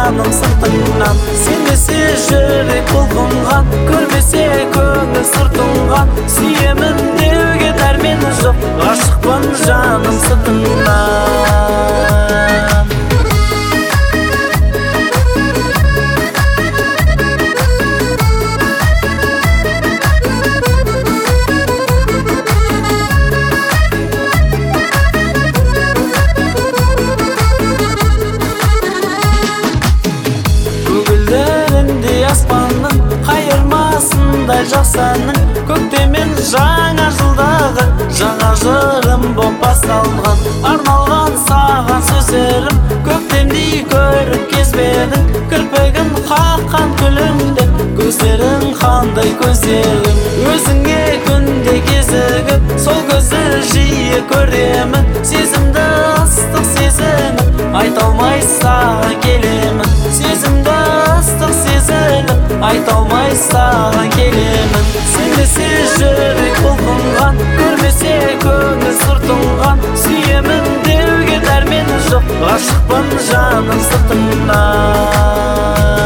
жаным сыртыңнан. Сенбесе жүрек бұлқынған, көрмесе көңіл сыр тұнған. Сүйемін деуге дәрмені жоқ, ғашықпын жаным сыртыңнан. Аспанның қайырмасындай жақсаның, көктемен жаңа жылдағы жаңа жырым боп басталған. Арналған саған сөздерім, көктемдей көріп кезбедің. Кірпігін қаққан күлімде, көздерің қандай көздерің. Өзіңе күнде кезігіп, сол көзді жиі көремін. Сезімді ыстық сезініп, айта алмай саған келемін. Сезімді ыстық сезініп, айта алмай саған келемін. Сенбесе жүрек бұлқынған, көрмесе көңіл сыр тұнған. Сүйемін деуге дәрмені жоқ, ғашықпын жаным сыртыңнан.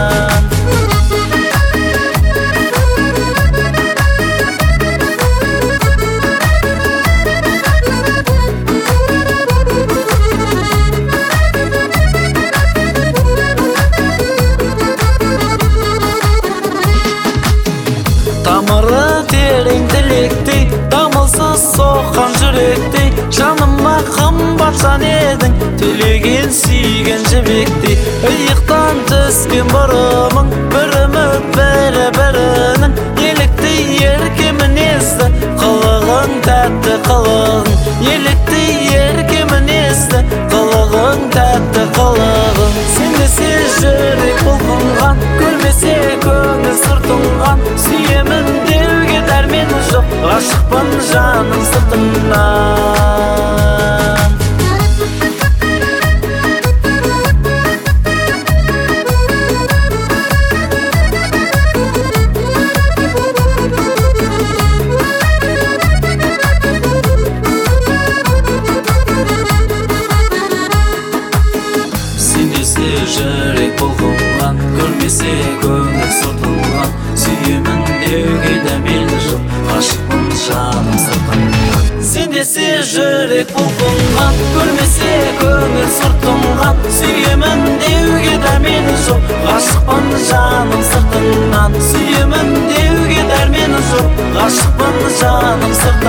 Тамыры терең тілектей, дамылсыз соққан жүректей. Жаныма қымбат жан едің, тілеген сүйген жібектей. Иықтан түскен бұрымың, бір үміт бірі-бірінің. Еліктей ерке мінезді, қылығың тәтті қылығың. Еліктей ерке мінезді, қылығың тәтті қылығың. Сенбесе жүрек бұлқынған, көрмесе көңіл сыр тұнған. Сүйемін деуге дәрмені жоқ, ғашықпын жаным сыртыңнан. Сенбесе жүрек бұлқынған, көрмесе көңіл сыр тұнған. Сүйемін деуге дәмелі жоқ, ғашықпын жаным сыртыңнан. Сенбесе жүрек бұлқынған, көрмесе көңіл сыр тұнған. Сүйемін деуге дәмелі жоқ, ғашықпын жаным сыртыңнан. Сүйемін деуге дәрмені жоқ, ғашықпын жаным сыртыңнан.